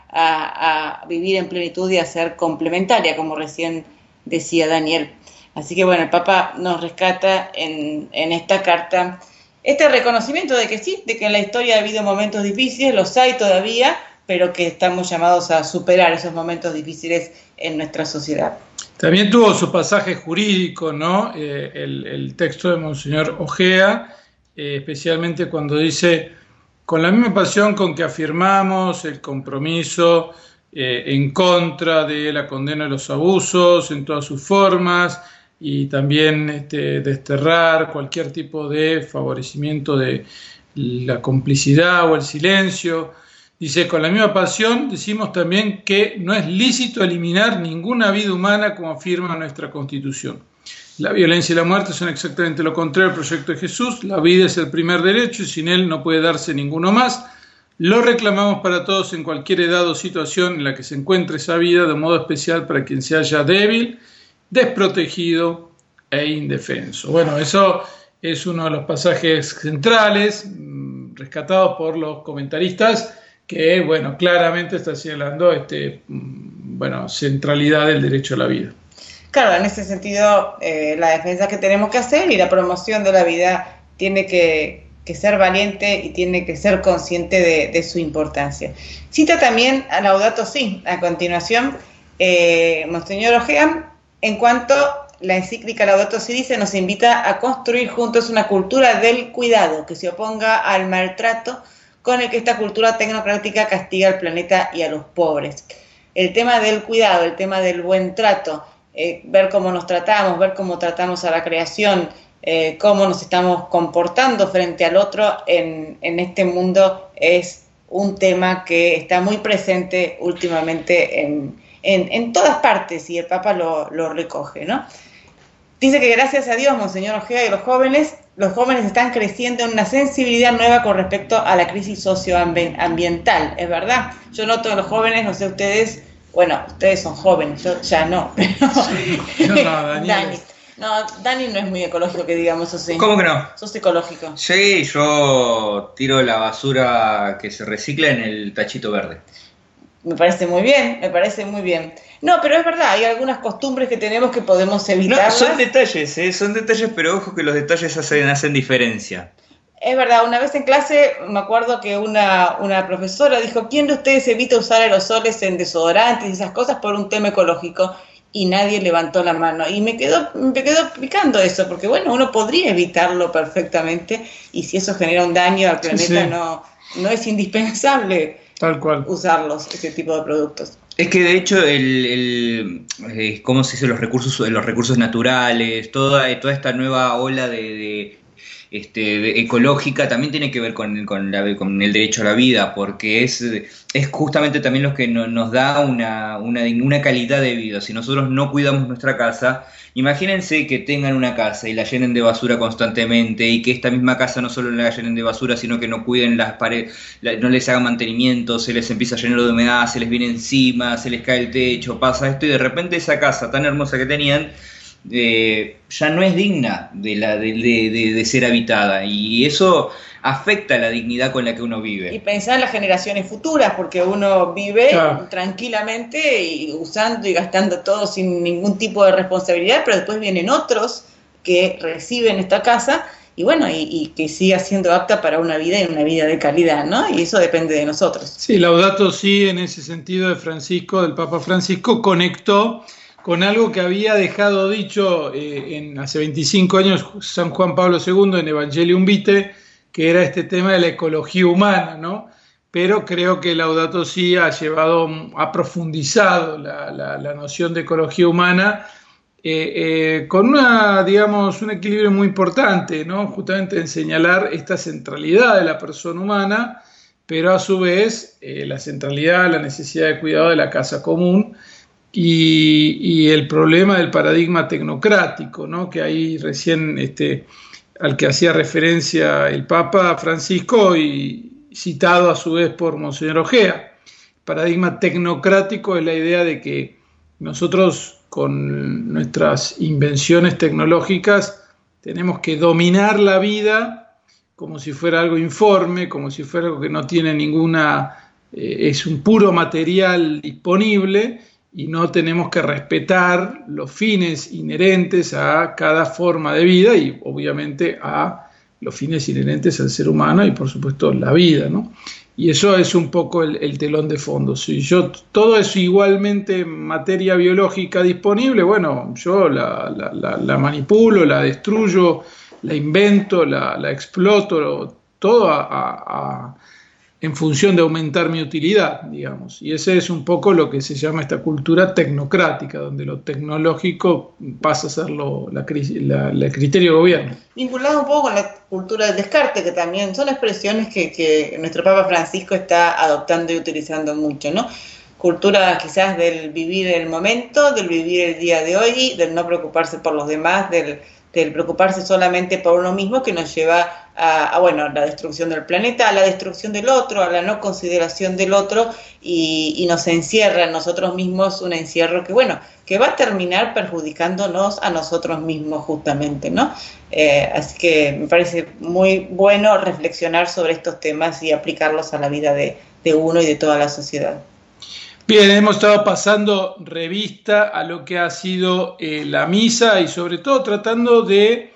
a, a vivir en plenitud y a ser complementaria, como recién decía Daniel. Así que bueno, el Papa nos rescata en, en esta carta este reconocimiento de que sí, de que en la historia ha habido momentos difíciles, los hay todavía, pero que estamos llamados a superar esos momentos difíciles en nuestra sociedad. También tuvo su pasaje jurídico, ¿no? Eh, el, el texto de Monseñor Ojea, eh, especialmente cuando dice: con la misma pasión con que afirmamos el compromiso eh, en contra de la condena de los abusos en todas sus formas, y también este, desterrar cualquier tipo de favorecimiento de la complicidad o el silencio. Dice, con la misma pasión decimos también que no es lícito eliminar ninguna vida humana, como afirma nuestra Constitución. La violencia y la muerte son exactamente lo contrario al proyecto de Jesús. La vida es el primer derecho y sin él no puede darse ninguno más. Lo reclamamos para todos en cualquier edad o situación en la que se encuentre esa vida, de modo especial para quien se halla débil, desprotegido e indefenso. Bueno, eso es uno de los pasajes centrales, rescatados por los comentaristas, que, bueno, claramente está señalando este, bueno, centralidad del derecho a la vida. Claro, en ese sentido, eh, la defensa que tenemos que hacer y la promoción de la vida tiene que, que ser valiente y tiene que ser consciente de, de su importancia. Cita también a Laudato Si, a continuación, eh, Monseñor Ojea, en cuanto la encíclica Laudato Si dice, nos invita a construir juntos una cultura del cuidado que se oponga al maltrato con el que esta cultura tecnocrática castiga al planeta y a los pobres. El tema del cuidado, el tema del buen trato, eh, ver cómo nos tratamos, ver cómo tratamos a la creación, eh, cómo nos estamos comportando frente al otro en, en este mundo, es un tema que está muy presente últimamente en, en, en todas partes, y el Papa lo, lo recoge, ¿no? Dice que gracias a Dios, Monseñor Ojea, y los jóvenes, los jóvenes están creciendo en una sensibilidad nueva con respecto a la crisis socioambiental. Es verdad, yo noto en los jóvenes, no sé ustedes, bueno, ustedes son jóvenes, yo ya no, pero no, no, Daniel. Dani, no, Dani no es muy ecológico, que digamos, o sí. ¿Cómo que no? Sos ecológico. Sí, yo tiro la basura que se recicla en el tachito verde. Me parece muy bien, me parece muy bien. No, pero es verdad, hay algunas costumbres que tenemos que podemos evitar. No, son detalles, ¿eh? Son detalles, pero ojo que los detalles hacen, hacen diferencia. Es verdad, una vez en clase me acuerdo que una, una profesora dijo, ¿quién de ustedes evita usar aerosoles en desodorantes y esas cosas por un tema ecológico? Y nadie levantó la mano. Y me quedó, me quedó picando eso, porque bueno, uno podría evitarlo perfectamente, y si eso genera un daño al planeta, sí, sí. No, no es indispensable Tal cual. usarlos, ese tipo de productos. Es que de hecho el, el eh, ¿cómo se dice? los recursos los recursos naturales, toda toda esta nueva ola de, de este de ecológica también tiene que ver con, con, la, con el derecho a la vida, porque es es justamente también lo que no, nos da una, una una calidad de vida. Si nosotros no cuidamos nuestra casa, imagínense que tengan una casa y la llenen de basura constantemente, y que esta misma casa no solo la llenen de basura, sino que no cuiden las paredes, no les hagan mantenimiento, se les empieza a llenar de humedad, se les viene encima, se les cae el techo, pasa esto, y de repente esa casa tan hermosa que tenían eh, ya no es digna de, la, de, de, de, de ser habitada, y eso afecta la dignidad con la que uno vive. Y pensar en las generaciones futuras, porque uno vive claro. tranquilamente y usando y gastando todo sin ningún tipo de responsabilidad, pero después vienen otros que reciben esta casa y bueno, y, y que siga siendo apta para una vida y una vida de calidad, ¿no? Y eso depende de nosotros. Sí, Laudato Si, en ese sentido, de Francisco, del Papa Francisco, conectó con algo que había dejado dicho eh, en hace veinticinco años San Juan Pablo segundo en Evangelium Vitae, que era este tema de la ecología humana, ¿no? Pero creo que Laudato Si ha llevado, ha profundizado la, la, la noción de ecología humana eh, eh, con una, digamos, un equilibrio muy importante, ¿no? Justamente en señalar esta centralidad de la persona humana, pero a su vez eh, la centralidad, la necesidad de cuidado de la casa común y, y el problema del paradigma tecnocrático, ¿no? Que ahí recién este, al que hacía referencia el Papa Francisco y citado a su vez por Monseñor Ojea. El paradigma tecnocrático es la idea de que nosotros con nuestras invenciones tecnológicas tenemos que dominar la vida como si fuera algo informe, como si fuera algo que no tiene ninguna, eh, es un puro material disponible y no tenemos que respetar los fines inherentes a cada forma de vida y obviamente a los fines inherentes al ser humano y por supuesto la vida, ¿no? Y eso es un poco el, el telón de fondo. Si yo todo es igualmente materia biológica disponible, bueno, yo la, la, la, la manipulo, la destruyo, la invento, la, la exploto, todo a, a, a, en función de aumentar mi utilidad, digamos. Y ese es un poco lo que se llama esta cultura tecnocrática, donde lo tecnológico pasa a ser lo, la, la, la criterio de gobierno. Vinculado un poco con la cultura del descarte, que también son expresiones que, que nuestro Papa Francisco está adoptando y utilizando mucho, ¿no? Cultura quizás del vivir el momento, del vivir el día de hoy, del no preocuparse por los demás, del del preocuparse solamente por uno mismo, que nos lleva a, a bueno, la destrucción del planeta, a la destrucción del otro, a la no consideración del otro, y, y nos encierra en nosotros mismos un encierro que, bueno, que va a terminar perjudicándonos a nosotros mismos justamente, ¿no? Eh, así que me parece muy bueno reflexionar sobre estos temas y aplicarlos a la vida de, de uno y de toda la sociedad. Bien, hemos estado pasando revista a lo que ha sido eh, la misa y sobre todo tratando de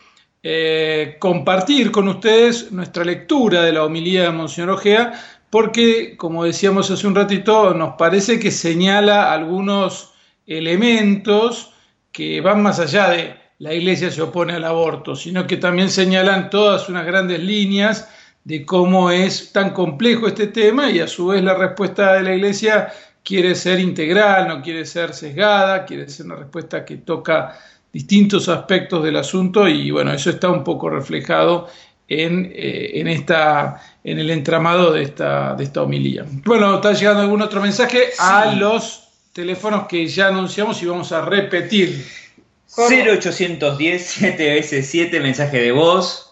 eh, compartir con ustedes nuestra lectura de la homilía de Monseñor Ojea, porque, como decíamos hace un ratito, nos parece que señala algunos elementos que van más allá de la Iglesia se opone al aborto, sino que también señalan todas unas grandes líneas de cómo es tan complejo este tema y a su vez la respuesta de la Iglesia quiere ser integral, no quiere ser sesgada, quiere ser una respuesta que toca distintos aspectos del asunto y bueno, eso está un poco reflejado en, eh, en, esta, en el entramado de esta, de esta homilía. Bueno, está llegando algún otro mensaje sí. a los teléfonos que ya anunciamos y vamos a repetir. cero ochocientos diez, siete veces siete, mensaje de voz.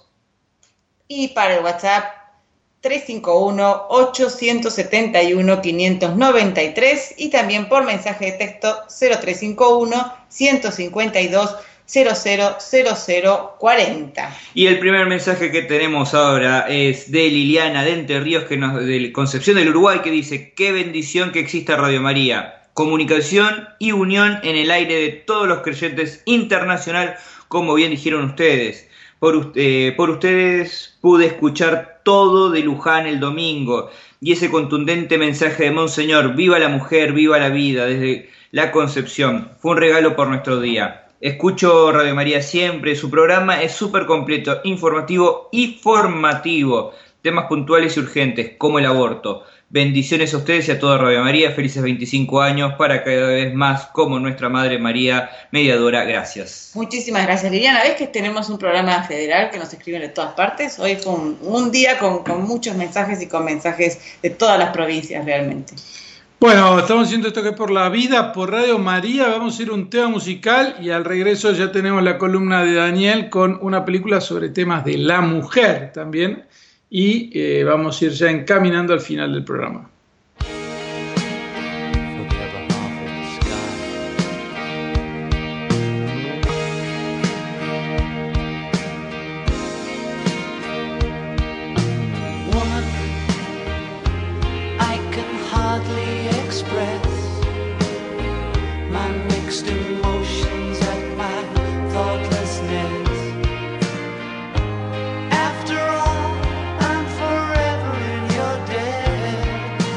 Y para el WhatsApp, tres cinco uno, ocho siete uno, cinco nueve tres y también por mensaje de texto cero tres cinco uno, uno cinco dos, cero cero cero cero cuatro cero. Y el primer mensaje que tenemos ahora es de Liliana de Entre Ríos, que nos, de Concepción del Uruguay, que dice: qué bendición que exista Radio María, comunicación y unión en el aire de todos los creyentes internacional, como bien dijeron ustedes. Por, eh, por ustedes pude escuchar todo de Luján el domingo y ese contundente mensaje de Monseñor: viva la mujer, viva la vida, desde la Concepción. Fue un regalo por nuestro día. Escucho Radio María siempre, su programa es súper completo, informativo y formativo. Temas puntuales y urgentes, como el aborto. Bendiciones a ustedes y a toda Radio María. Felices veinticinco años para cada vez más como nuestra Madre María Mediadora. Gracias. Muchísimas gracias, Liliana. ¿Ves que tenemos un programa federal que nos escriben de todas partes? Hoy fue un, un día con, con muchos mensajes y con mensajes de todas las provincias realmente. Bueno, estamos haciendo esto que es por la vida, por Radio María. Vamos a ir a un tema musical y al regreso ya tenemos la columna de Daniel con una película sobre temas de la mujer también. Y eh, vamos a ir ya encaminando al final del programa. After all, I'm forever in your debt.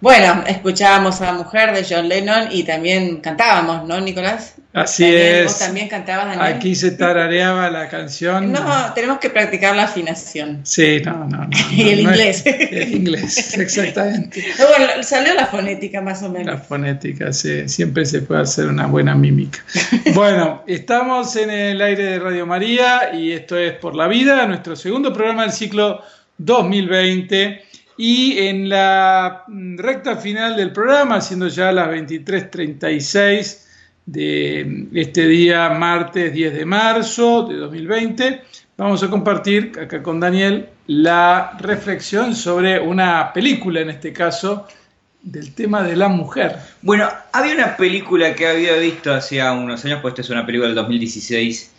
Bueno, escuchábamos a Mujer de John Lennon y también cantábamos, ¿no, Nicolás? Así Daniel, es. ¿Vos también cantabas, Daniel? Aquí se tarareaba la canción. No, tenemos que practicar la afinación. Sí, no, no. no y el no, inglés. No es, el inglés, exactamente. Bueno, salió la fonética más o menos. La fonética, sí. Siempre se puede hacer una buena mímica. Bueno, estamos en el aire de Radio María y esto es Por la Vida, nuestro segundo programa del ciclo dos mil veinte. Y en la recta final del programa, siendo ya las veintitrés treinta y seis de este día, martes diez de marzo de dos mil veinte, vamos a compartir acá con Daniel la reflexión sobre una película, en este caso, del tema de la mujer. Bueno, había una película que había visto hacía unos años, pues esta es una película del dos mil dieciséis,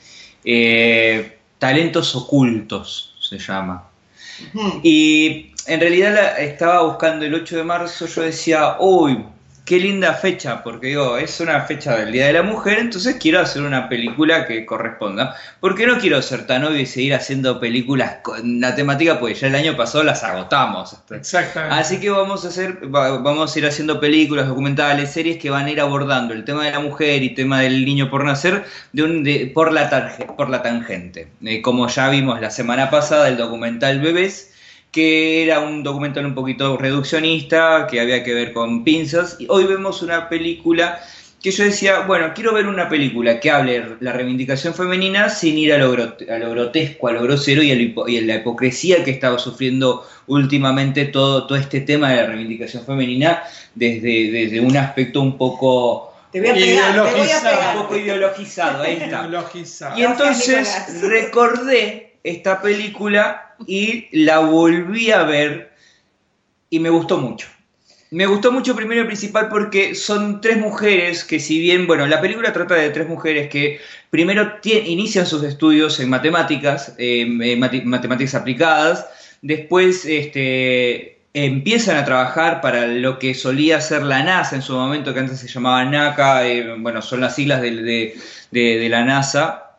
eh, Talentos Ocultos se llama. Uh-huh. Y en realidad la, estaba buscando el ocho de marzo, yo decía, uy, qué linda fecha, porque digo, es una fecha del Día de la Mujer, entonces quiero hacer una película que corresponda, porque no quiero ser tan obvio y seguir haciendo películas con la temática, porque ya el año pasado las agotamos. Exactamente. Así que vamos a hacer, vamos a ir haciendo películas, documentales, series que van a ir abordando el tema de la mujer y tema del niño por nacer de un, de, por, la tarje, por la tangente. Eh, como ya vimos la semana pasada, el documental Bebés, que era un documental un poquito reduccionista, que había que ver con pinzas, y hoy vemos una película que yo decía, bueno, quiero ver una película que hable de la reivindicación femenina sin ir a lo, grot- a lo grotesco, a lo grosero y a, hipo- y a la hipocresía que estaba sufriendo últimamente todo, todo este tema de la reivindicación femenina desde, desde un aspecto un poco... Te voy a pegar, te voy a pegar. Un poco ideologizado, ahí está. Ideologizado. Y entonces recordé esta película y la volví a ver y me gustó mucho. Me gustó mucho primero y principal porque son tres mujeres que, si bien, bueno, la película trata de tres mujeres que primero t- inician sus estudios en matemáticas, eh, en mat- matemáticas aplicadas, después este, empiezan a trabajar para lo que solía ser la NASA en su momento, que antes se llamaba NACA, eh, bueno, son las siglas de, de, de, de la NASA,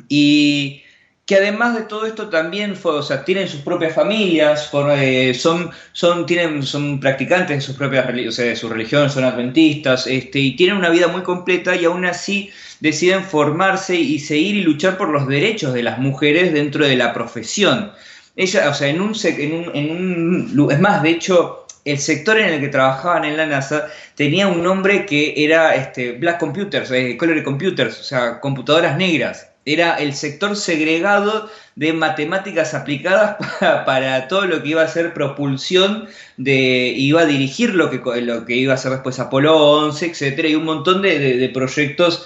y que además de todo esto también fue, o sea, tienen sus propias familias, for, eh, son, son, tienen, son practicantes de sus propias o sea, de su religión, son adventistas, este, y tienen una vida muy completa y aún así deciden formarse y seguir y luchar por los derechos de las mujeres dentro de la profesión. Ella, o sea, en un, en un, en un es más, de hecho, el sector en el que trabajaban en la NASA tenía un nombre que era este, Black Computers, eh, Color Computers, o sea, computadoras negras. Era el sector segregado de matemáticas aplicadas para, para todo lo que iba a ser propulsión, de, iba a dirigir lo que, lo que iba a ser después Apolo once, etcétera, y un montón de, de, de proyectos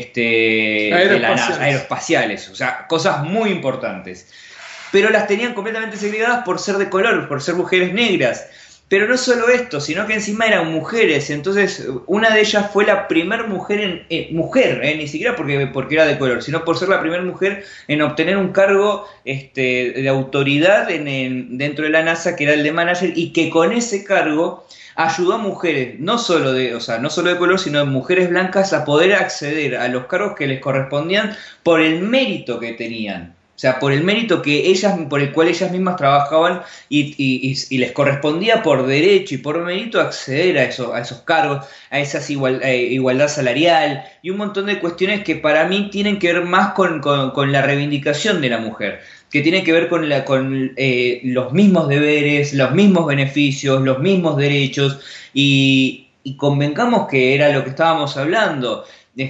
este, aeroespaciales. De la NASA, aeroespaciales, o sea, cosas muy importantes. Pero las tenían completamente segregadas por ser de color, por ser mujeres negras. Pero no solo esto, sino que encima eran mujeres. Entonces, una de ellas fue la primer mujer, en, eh, mujer eh, ni siquiera porque, porque era de color, sino por ser la primera mujer en obtener un cargo este, de autoridad en, en, dentro de la NASA, que era el de manager, y que con ese cargo ayudó a mujeres, no solo de, o sea, no solo de color, sino de mujeres blancas, a poder acceder a los cargos que les correspondían por el mérito que tenían. O sea, por el mérito que ellas, por el cual ellas mismas trabajaban y, y, y les correspondía por derecho y por mérito acceder a, eso, a esos cargos, a esa igual, eh, igualdad salarial y un montón de cuestiones que para mí tienen que ver más con, con, con la reivindicación de la mujer, que tiene que ver con, la, con eh, los mismos deberes, los mismos beneficios, los mismos derechos y, y convengamos que era lo que estábamos hablando.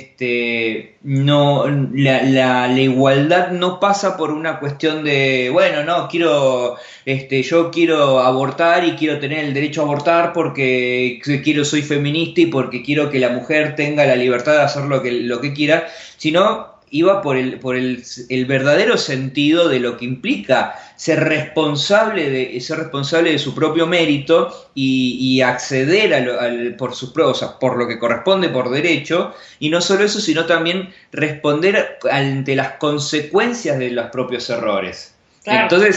Este, no, la, la, la igualdad no pasa por una cuestión de, bueno, no, quiero, este, yo quiero abortar y quiero tener el derecho a abortar porque quiero, soy feminista y porque quiero que la mujer tenga la libertad de hacer lo que, lo que quiera, sino iba por el, por el, el verdadero sentido de lo que implica ser responsable de, ser responsable de su propio mérito y, y acceder a lo, al, por, sus, o sea, por lo que corresponde por derecho, y no solo eso, sino también responder ante las consecuencias de los propios errores. Claro. Entonces,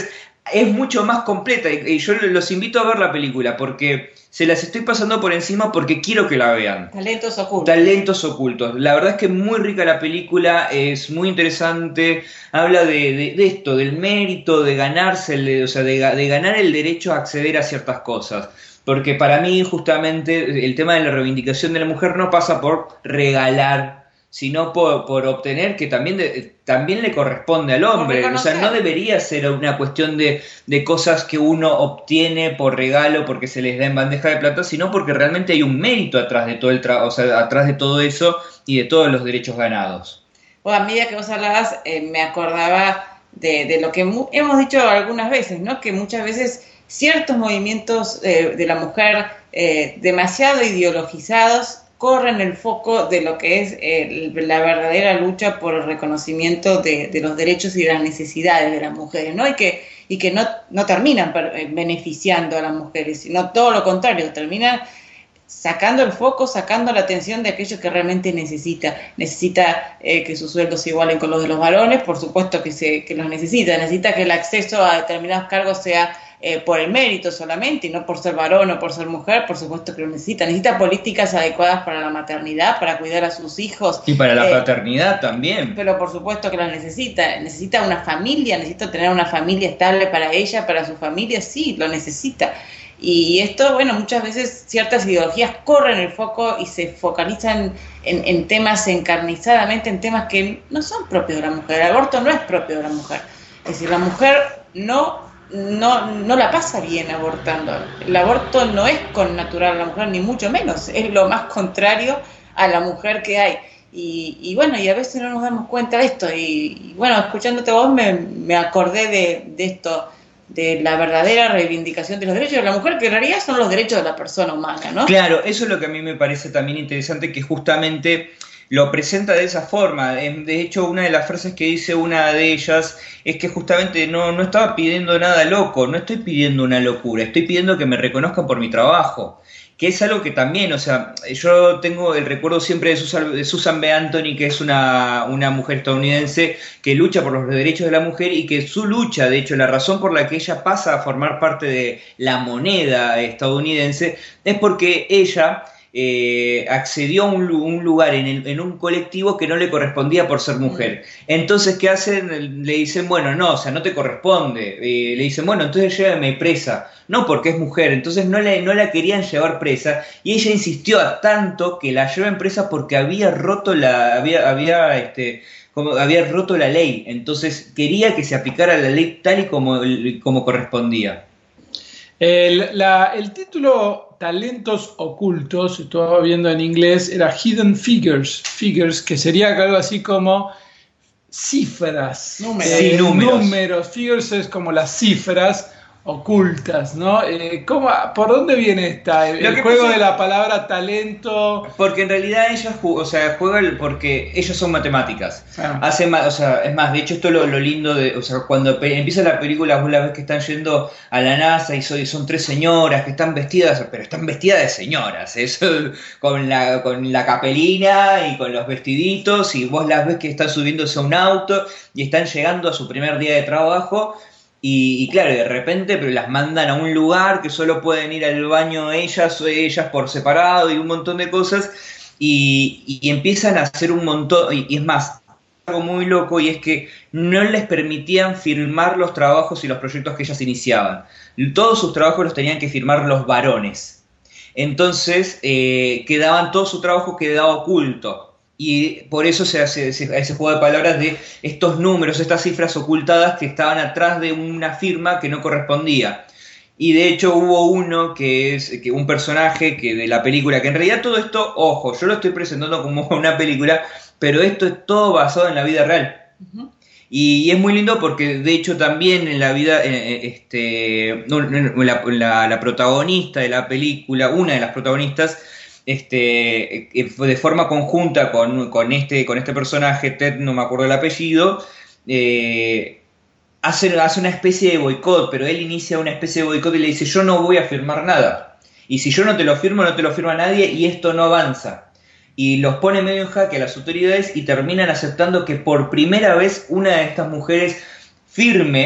es mucho más completa y yo los invito a ver la película porque se las estoy pasando por encima porque quiero que la vean. Talentos ocultos. Talentos ocultos. La verdad es que es muy rica la película, es muy interesante, habla de, de, de esto, del mérito, de ganarse, el, o sea, de, de ganar el derecho a acceder a ciertas cosas. Porque para mí justamente el tema de la reivindicación de la mujer no pasa por regalar, sino por, por obtener que también, de, también le corresponde al hombre. O sea, no debería ser una cuestión de, de cosas que uno obtiene por regalo porque se les da en bandeja de plata, sino porque realmente hay un mérito atrás de todo el tra- o sea, atrás de todo eso y de todos los derechos ganados. Bueno, a medida que vos hablabas, eh, me acordaba de, de lo que mu- hemos dicho algunas veces, ¿no? Que muchas veces ciertos movimientos eh, de la mujer eh, demasiado ideologizados corren el foco de lo que es eh, la verdadera lucha por el reconocimiento de, de los derechos y de las necesidades de las mujeres, ¿no? Y que, y que no, no terminan per, beneficiando a las mujeres, sino todo lo contrario, terminan sacando el foco, sacando la atención de aquello que realmente necesita. Necesita eh, que sus sueldos se igualen con los de los varones, por supuesto que, se, que los necesita. Necesita que el acceso a determinados cargos sea eh, por el mérito solamente y no por ser varón o por ser mujer, por supuesto que lo necesita. Necesita políticas adecuadas para la maternidad, para cuidar a sus hijos. Y para la eh, paternidad también. Pero por supuesto que las necesita. Necesita una familia, necesita tener una familia estable para ella, para su familia, sí, lo necesita. Y esto, bueno, muchas veces ciertas ideologías corren el foco y se focalizan en, en temas encarnizadamente, en temas que no son propios de la mujer. El aborto no es propio de la mujer. Es decir, la mujer no, no, no la pasa bien abortando. El aborto no es connatural a la mujer, ni mucho menos. Es lo más contrario a la mujer que hay. Y, y bueno, y a veces no nos damos cuenta de esto. Y, y bueno, escuchándote vos me, me acordé de, de esto, de la verdadera reivindicación de los derechos de la mujer, que en realidad son los derechos de la persona humana, ¿no? Claro, eso es lo que a mí me parece también interesante, que justamente lo presenta de esa forma. De hecho, una de las frases que dice una de ellas es que justamente no, no estaba pidiendo nada loco, no estoy pidiendo una locura, estoy pidiendo que me reconozcan por mi trabajo. Que es algo que también, o sea, yo tengo el recuerdo siempre de Susan, de Susan B. Anthony, que es una, una mujer estadounidense que lucha por los derechos de la mujer y que su lucha, de hecho, la razón por la que ella pasa a formar parte de la moneda estadounidense es porque ella eh, accedió a un, un lugar en, el, en un colectivo que no le correspondía por ser mujer. Entonces, ¿qué hacen? Le dicen, bueno, no, o sea, no te corresponde. Eh, le dicen, bueno, entonces llévame presa. No, porque es mujer. Entonces no, le, no la querían llevar presa y ella insistió a tanto que la lleven presa porque había roto la, había, había, este, como, había roto la ley. Entonces quería que se aplicara la ley tal y como, como correspondía. El, la, el título Talentos Ocultos, estaba viendo en inglés, era Hidden Figures, figures que sería algo así como cifras. Números. Eh, sí, números. números. Figures es como las cifras ocultas, ¿no? Eh, ¿cómo, ¿Por dónde viene esta? El, el juego de la palabra talento. Porque en realidad ellas, o sea, juegan porque ellas son matemáticas. Ah. Hacen, o sea, es más, de hecho esto es lo, lo lindo de, o sea, cuando empieza la película vos la ves que están yendo a la NASA y son, son tres señoras que están vestidas, pero están vestidas de señoras, eso, con la con la capelina y con los vestiditos, y vos las ves que están subiéndose a un auto y están llegando a su primer día de trabajo. Y, y claro, de repente pero las mandan a un lugar que solo pueden ir al baño ellas o ellas por separado y un montón de cosas y, y empiezan a hacer un montón, y, y es más, algo muy loco, y es que no les permitían firmar los trabajos y los proyectos que ellas iniciaban. Todos sus trabajos los tenían que firmar los varones. Entonces eh, quedaban, todo su trabajo quedaba oculto. Y por eso se hace ese, ese juego de palabras de estos números, estas cifras ocultadas que estaban atrás de una firma que no correspondía. Y de hecho hubo uno que es que un personaje que de la película, que en realidad todo esto, ojo, yo lo estoy presentando como una película, pero esto es todo basado en la vida real. Uh-huh. Y, y es muy lindo porque de hecho también en la vida, eh, este, la, la, la protagonista de la película, una de las protagonistas, Este, de forma conjunta con, con, este, con este personaje, Ted, no me acuerdo el apellido, eh, hace, hace una especie de boicot, pero él inicia una especie de boicot y le dice, yo no voy a firmar nada, y si yo no te lo firmo, no te lo firma nadie, y esto no avanza. Y los pone medio en jaque a las autoridades y terminan aceptando que por primera vez una de estas mujeres firme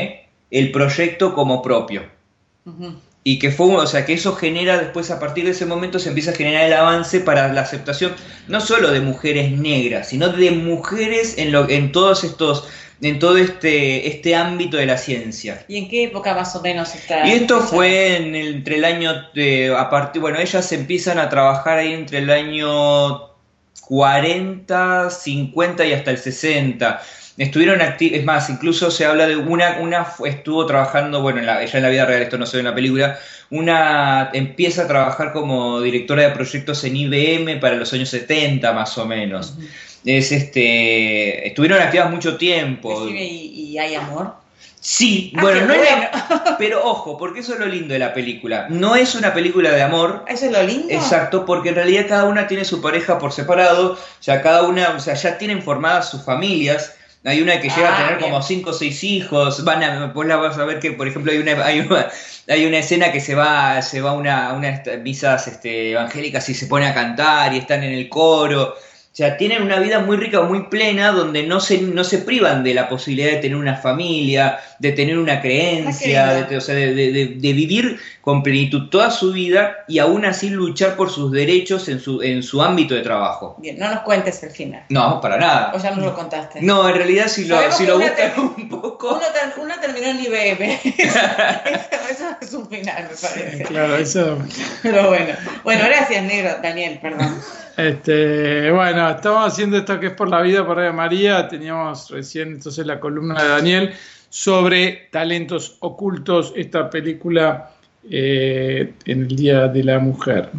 el proyecto como propio. Uh-huh. Y que fue, o sea, que eso genera después, a partir de ese momento se empieza a generar el avance para la aceptación no solo de mujeres negras, sino de mujeres en lo, en todos estos, en todo este, este ámbito de la ciencia. ¿Y en qué época más o menos está? Y esto fue en el, entre el año, de, a partir, bueno, ellas empiezan a trabajar ahí entre el año cuarenta, cincuenta y hasta el sesenta. Estuvieron activos, es más, incluso se habla de una, una estuvo trabajando, bueno, en la, ella en la vida real, esto no se ve en la película, una empieza a trabajar como directora de proyectos en I B M para los años setenta más o menos. Uh-huh. Es este, estuvieron activas mucho tiempo. ¿Y, y hay amor? Sí, ah, bueno, no bueno. Es, pero ojo, porque eso es lo lindo de la película. No es una película de amor. ¿Eso es lo lindo? Exacto, porque en realidad cada una tiene su pareja por separado, o sea, cada una, o sea, ya tienen formadas sus familias. Hay una que llega ah, a tener bien. como cinco o seis hijos. Van a, vos la vas a ver que, por ejemplo, hay una, hay una, hay una escena que se va, se va a una, una misas este, evangélicas y se pone a cantar y están en el coro. O sea, tienen una vida muy rica, muy plena, donde no se, no se privan de la posibilidad de tener una familia, de tener una creencia, de, o sea, de, de, de vivir con plenitud toda su vida y aún así luchar por sus derechos en su, en su ámbito de trabajo. Bien, no nos cuentes el final. No, para nada. O ya nos lo contaste. No, en realidad si lo, si lo buscas un poco... Uno, ter, uno terminó en I B M. eso, eso es un final, me parece. Claro, eso... Pero bueno. Bueno, gracias, negro. Daniel, perdón. Este, bueno, estamos haciendo esto que es por la vida, por Radio María. Teníamos recién entonces la columna de Daniel sobre talentos ocultos, esta película eh, en el Día de la Mujer.